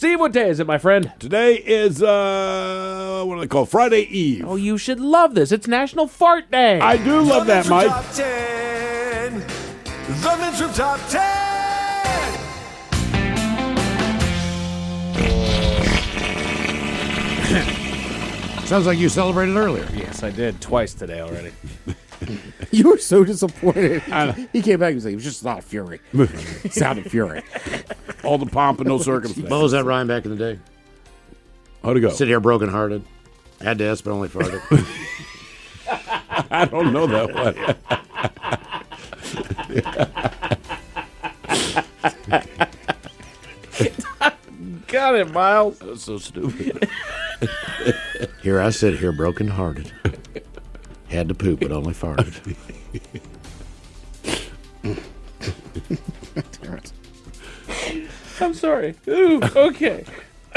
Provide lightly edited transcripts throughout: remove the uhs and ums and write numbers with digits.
Steve, what day is it, my friend? Today is, what do they call Friday Eve. Oh, you should love this. It's National Fart Day. I do love that, Mike. Top 10. The Men's Room Top 10. Sounds like you celebrated earlier. Yes, I did. Twice today already. You were so disappointed. He came back and was like, it was just not fury. It sounded fury. All the pomp and no circumstance. What was that rhyme back in the day? How'd it go? Sit here broken-hearted. Had to ask, but only farted. I don't know that one. Got it, Miles. That's so stupid. Here I sit here broken-hearted. Had to poop, but only farted. I'm sorry. Ooh, okay.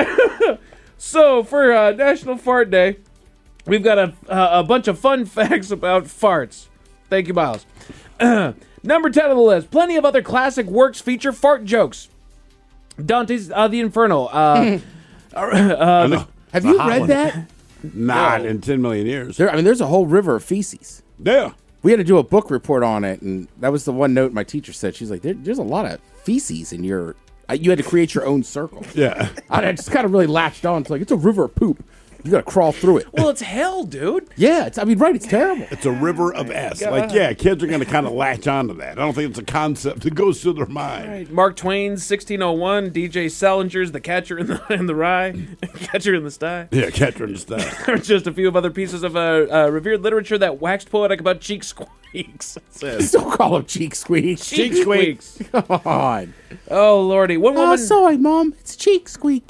So, for National Fart Day, we've got a bunch of fun facts about farts. Thank you, Miles. Number 10 on the list. Plenty of other classic works feature fart jokes. Dante's The Inferno. I know. Have you hot read one. that? Not in 10 million years. There's a whole river of feces. Yeah. We had to do a book report on it, and that was the one note my teacher said. She's like, there's a lot of feces in your... you had to create your own circle. Yeah. I just kind of really latched on to like, it's a river of poop. You got to crawl through it. Well, it's hell, dude. Yeah, it's terrible. It's a river of S. Like, yeah, kids are going to kind of latch onto that. I don't think it's a concept that goes through their mind. Right. Mark Twain's 1601, DJ Salinger's The Catcher in the Rye, Catcher in the Sty. Yeah, Catcher in the Sty. There's just a few of other pieces of revered literature that waxed poetic about cheek squeaks. It says. Don't call them cheek squeaks. Cheek squeaks. Come on. Oh, Lordy. One woman... sorry, Mom. It's cheek squeak.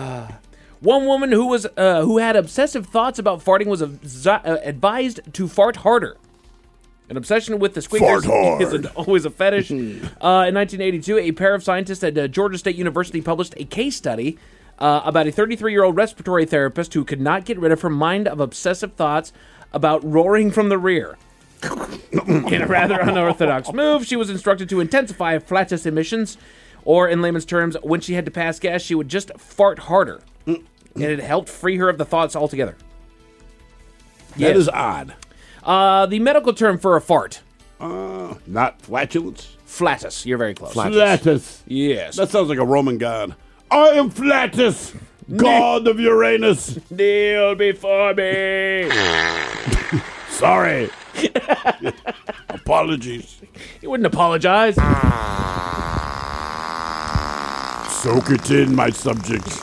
One woman who had obsessive thoughts about farting was advised to fart harder. An obsession with the squeakers Fart hard. is always a fetish. In 1982, a pair of scientists at Georgia State University published a case study about a 33-year-old respiratory therapist who could not get rid of her mind of obsessive thoughts about roaring from the rear. In a rather unorthodox move, she was instructed to intensify flatus emissions, or in layman's terms, when she had to pass gas, she would just fart harder. And it helped free her of the thoughts altogether. That is odd. The medical term for a fart. Not flatulence? Flatus. You're very close. Flatus. Yes. That sounds like a Roman god. I am Flatus, god of Uranus. Kneel before me. Sorry. Apologies. You wouldn't apologize. Soak it in, my subjects.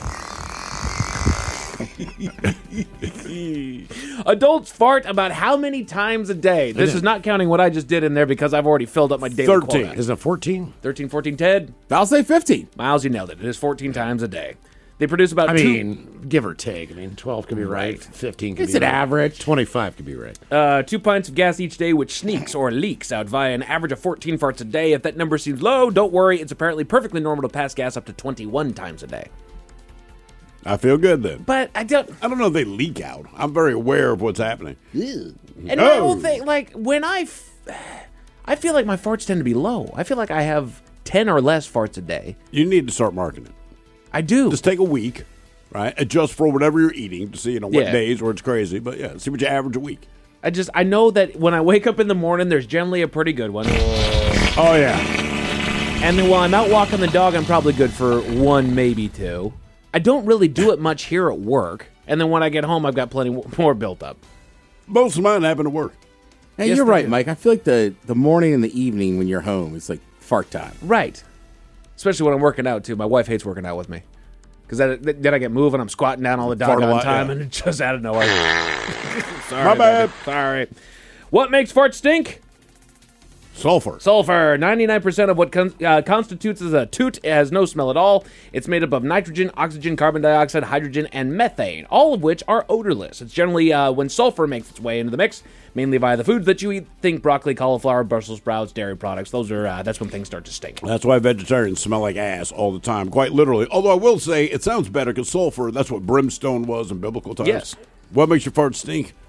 Adults fart about how many times a day? This is not counting what I just did in there because I've already filled up my daily 13. quota. Isn't it 14? 13, 14, Ted. I'll say 15. Miles, you nailed it. It is 14 times a day. They produce about I mean, give or take. 12 could be right. Right. 15 could It's be an right. average. 25 could be right. 2 pints of gas each day, which sneaks or leaks out via an average of 14 farts a day. If that number seems low, don't worry. It's apparently perfectly normal to pass gas up to 21 times a day. I feel good then. But I don't... I don't know if they leak out. I'm very aware of what's happening. And my whole thing, like, when I feel like my farts tend to be low. I feel like I have 10 or less farts a day. You need to start marking it. I do. Just take a week, right? Adjust for whatever you're eating to see, what Yeah. days where it's crazy. But yeah, see what you average a week. I know that when I wake up in the morning, there's generally a pretty good one. Oh, yeah. And then while I'm out walking the dog, I'm probably good for 1, maybe 2. I don't really do it much here at work. And then when I get home, I've got plenty more built up. Most of mine happen to work. Hey, Yes, you're they right, do. Mike. I feel like the morning and the evening when you're home is like fart time. Right. Especially when I'm working out, too. My wife hates working out with me. Because then I get moving, I'm squatting down all the Fart a doggone lot, time, yeah. and it's just out of nowhere. Sorry, My bad. baby. Sorry. What makes farts stink? Sulfur. Sulfur. 99% of what constitutes as a toot has no smell at all. It's made up of nitrogen, oxygen, carbon dioxide, hydrogen, and methane, all of which are odorless. It's generally when sulfur makes its way into the mix, mainly via the foods that you eat. Think broccoli, cauliflower, Brussels sprouts, dairy products. That's when things start to stink. That's why vegetarians smell like ass all the time, quite literally. Although I will say it sounds better because sulfur, that's what brimstone was in biblical times. Yes. What makes your fart stink?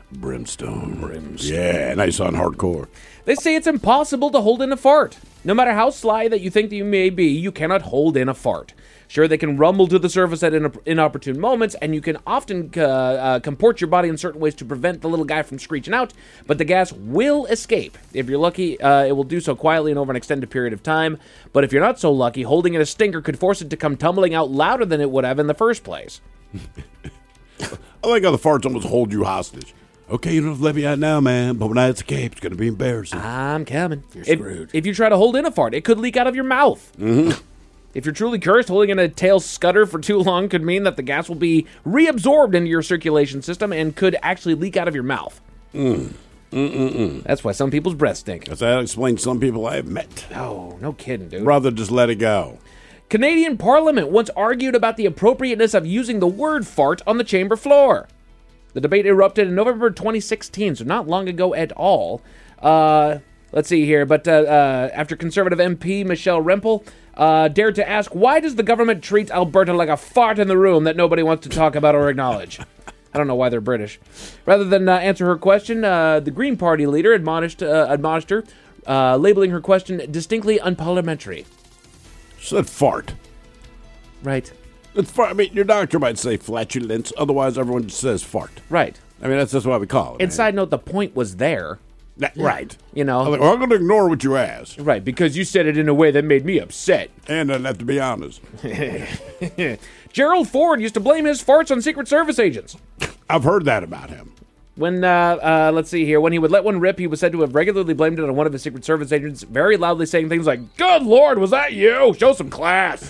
Brimstone. Yeah, nice on hardcore. They say it's impossible to hold in a fart. No matter how sly that you think that you may be, you cannot hold in a fart. Sure, they can rumble to the surface at inopportune moments, and you can often comport your body in certain ways to prevent the little guy from screeching out, but the gas will escape. If you're lucky, it will do so quietly and over an extended period of time, but if you're not so lucky, holding in a stinker could force it to come tumbling out louder than it would have in the first place. I like how the farts almost hold you hostage. Okay, you don't have to let me out now, man, but when I escape, it's going to be embarrassing. I'm coming. You're screwed. If you try to hold in a fart, it could leak out of your mouth. Mm-hmm. If you're truly cursed, holding in a tail scutter for too long could mean that the gas will be reabsorbed into your circulation system and could actually leak out of your mouth. That's why some people's breath stink. That explains some people I have met. Oh, no kidding, dude. Brother, just let it go. Canadian Parliament once argued about the appropriateness of using the word fart on the chamber floor. The debate erupted in November 2016, so not long ago at all. Let's see here. But after Conservative MP Michelle Rempel dared to ask, why does the government treat Alberta like a fart in the room that nobody wants to talk about or acknowledge? I don't know why they're British. Rather than answer her question, the Green Party leader admonished her, labeling her question distinctly unparliamentary. Said fart. Right. It's fart. I mean, your doctor might say flatulence. Otherwise, everyone just says fart. Right. I mean, that's just what we call it. And side note, the point was there. Right. You know. I'm going to ignore what you asked. Right, because you said it in a way that made me upset. And I'd have to be honest. Gerald Ford used to blame his farts on Secret Service agents. I've heard that about him. When, let's see here, when he would let one rip, he was said to have regularly blamed it on one of his Secret Service agents, very loudly saying things like, "Good Lord, was that you? Show some class."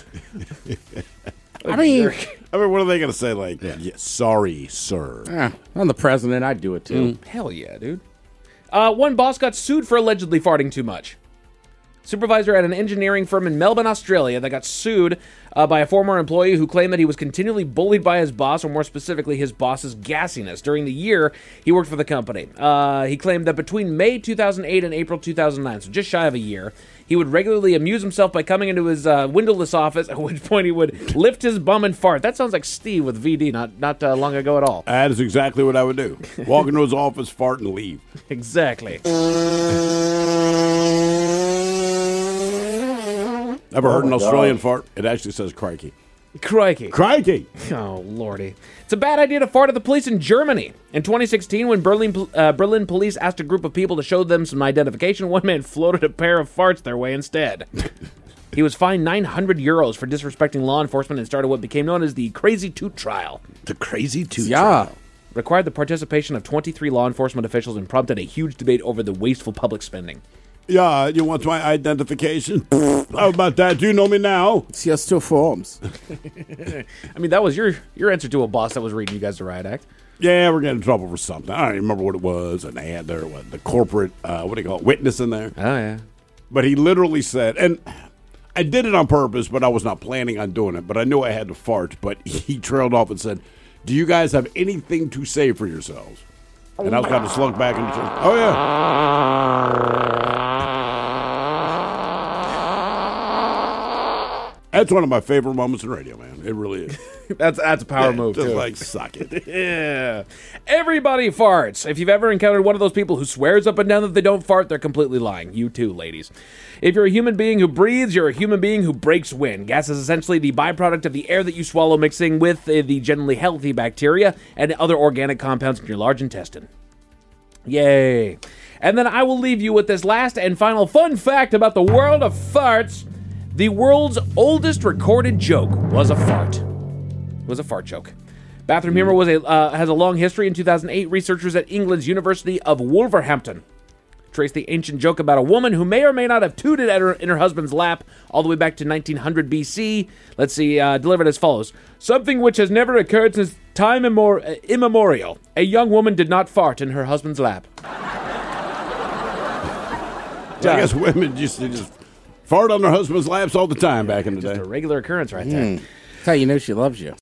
I mean, what are they going to say? Like, yeah, sorry, sir. I'm the president. I'd do it too. Hell yeah, dude. One boss got sued for allegedly farting too much. Supervisor at an engineering firm in Melbourne, Australia, that got sued by a former employee who claimed that he was continually bullied by his boss, or more specifically, his boss's gassiness, during the year he worked for the company. He claimed that between May 2008 and April 2009, so just shy of a year, he would regularly amuse himself by coming into his windowless office, at which point he would lift his bum and fart. That sounds like Steve with VD not long ago at all. That is exactly what I would do. Walk into his office, fart, and leave. Exactly. Ever heard an Australian fart? It actually says crikey. Crikey. Crikey! Oh, lordy. It's a bad idea to fart at the police in Germany. In 2016, when Berlin police asked a group of people to show them some identification, one man floated a pair of farts their way instead. He was fined €900 for disrespecting law enforcement and started what became known as the Crazy Toot Trial. The Crazy Toot Trial. Required the participation of 23 law enforcement officials and prompted a huge debate over the wasteful public spending. Yeah, you want my identification? How about that? Do you know me now? See, us still forms. I mean, that was your answer to a boss that was reading you guys the riot act. Yeah, we're getting in trouble for something. I don't even remember what it was. And they had the corporate, witness in there. Oh, yeah. But he literally said, and I did it on purpose, but I was not planning on doing it. But I knew I had to fart. But he trailed off and said, "Do you guys have anything to say for yourselves?" And I was kind of slunk back into, "Oh, yeah." That's one of my favorite moments in radio, man. It really is. That's a power move, just too. like, suck it. Yeah. Everybody farts. If you've ever encountered one of those people who swears up and down that they don't fart, they're completely lying. You too, ladies. If you're a human being who breathes, you're a human being who breaks wind. Gas is essentially the byproduct of the air that you swallow mixing with the generally healthy bacteria and other organic compounds in your large intestine. Yay. And then I will leave you with this last and final fun fact about the world of farts. The world's oldest recorded joke was a fart. It was a fart joke. Bathroom humor has a long history. In 2008, researchers at England's University of Wolverhampton traced the ancient joke about a woman who may or may not have tooted in her husband's lap all the way back to 1900 BC. Let's see, delivered as follows. Something which has never occurred since time immemorial. A young woman did not fart in her husband's lap. I guess women used to just fart on their husband's laps all the time back in the day. Just a regular occurrence right there. That's how you know she loves you.